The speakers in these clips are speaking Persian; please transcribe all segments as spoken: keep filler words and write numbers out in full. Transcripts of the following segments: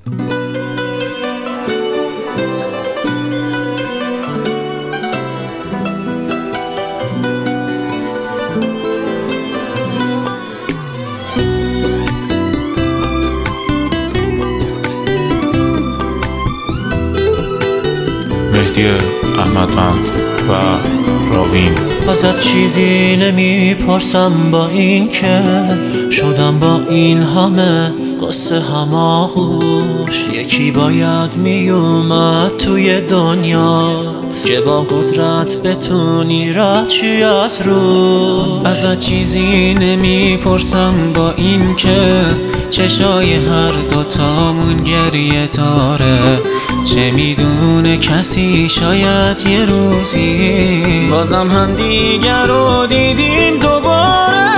مهدی احمدوند و راوین. ازت چیزی نمیپرسم با این که شدم با این همه قصه هماغوش. یکی باید میومد توی دنیات که با قدرت بتونی رد چی از رو. ازت چیزی نمیپرسم با این که چشای هر دوتامون گریه داره. چه میدونه کسی شاید یه روزی بازم هم دیگر رو دیدیم دوباره.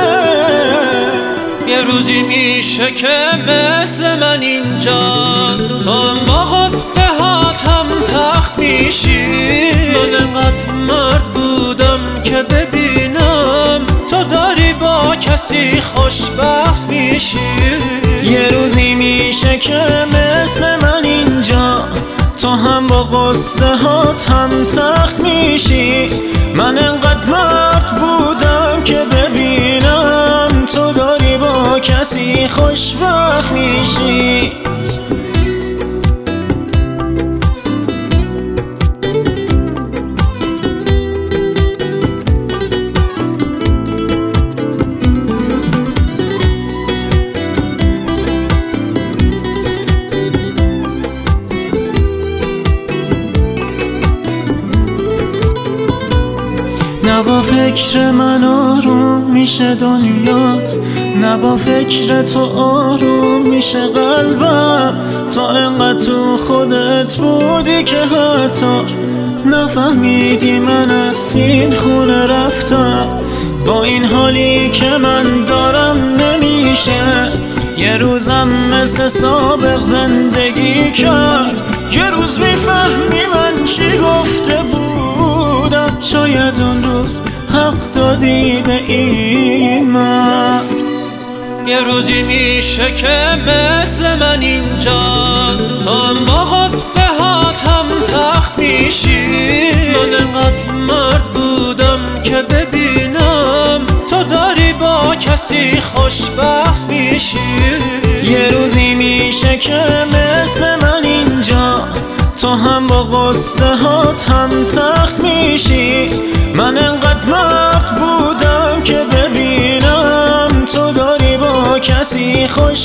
یه روزی میشه که مثل من اینجا تو هم با غصه هات هم تخت میشی. من انقدر مرد بودم که ببینم تو داری با کسی خوشبخت میشی. یه روزی میشه که مثل من اینجا تو هم با غصه هات هم تخت میشی. من انقدر مرد بودم که ببینم تو داری با کسی خوشبخت میشی. نه با فکر من آروم میشه دنیات، نه با فکر تو آروم میشه قلبم. تو انقدر تو خودت بودی که حتی نفهمیدی من از این خونه رفتم. با این حالی که من دارم نمیشه یه روزم مثل سابق زندگی کرد. یه روز میفهمی من چی گفته بودم، شاید اون روز حق دادی به این مرد. یه روزی میشه که مثل من اینجا تو هم با غصه هات هم تخت میشی. من انقدر مرد بودم که ببینم تو داری با کسی خوشبخت میشی. یه روزی میشه که مثل من اینجا تو هم با غصه هات هم تخت میشی. من انقدر مرد بودم که ببینم تو داری با کسی خوش